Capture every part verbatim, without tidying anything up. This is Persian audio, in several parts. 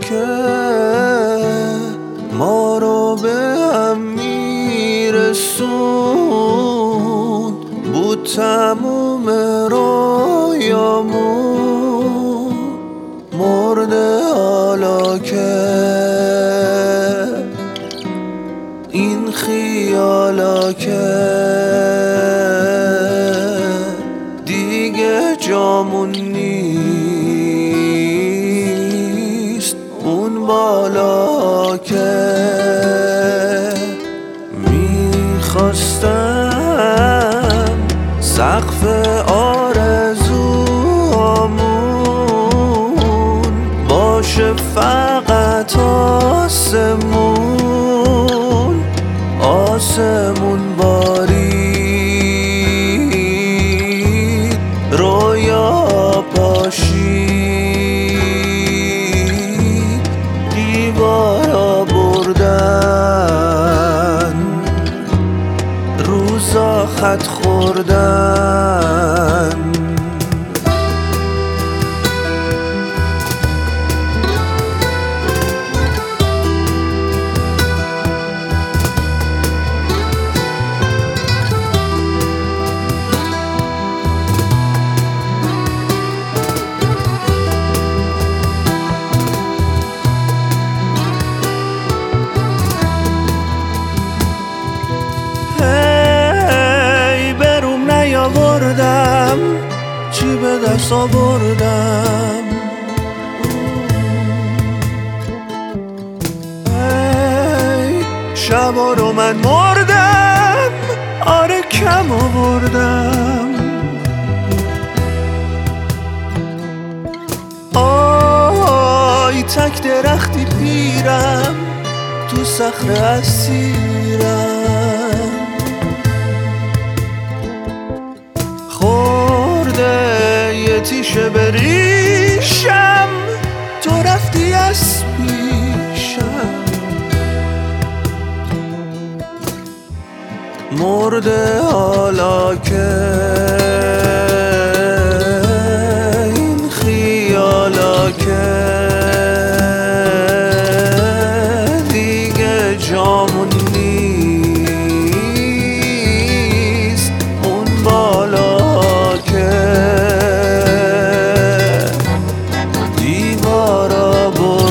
که ما رو به هم میرسون بود تموم رویامون. مرده حالا که این خیالا که دیگه جامون نیست اون بالا که میخواستم سقف آرزوامون باشه فقط آسمون، آسمون بارید رویا پاشید دیوارا بردن روزا خط خوردن. آوردم چی به دست آوردم، ای شبا رو من مردم، آره کم آوردم. آی تک درختی پیرم تو صخره اسیرم، یه تیشه بریشم تو رفتی از پیشم. مرده حالا که این خیالا که دیگه جامون نیست اون بالا که دیوارا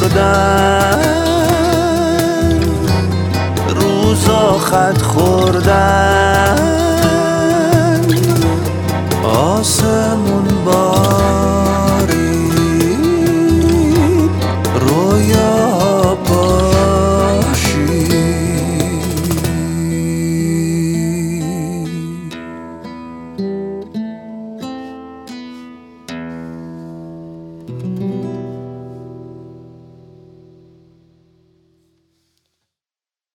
بردن روزا خط خوردن، آسمون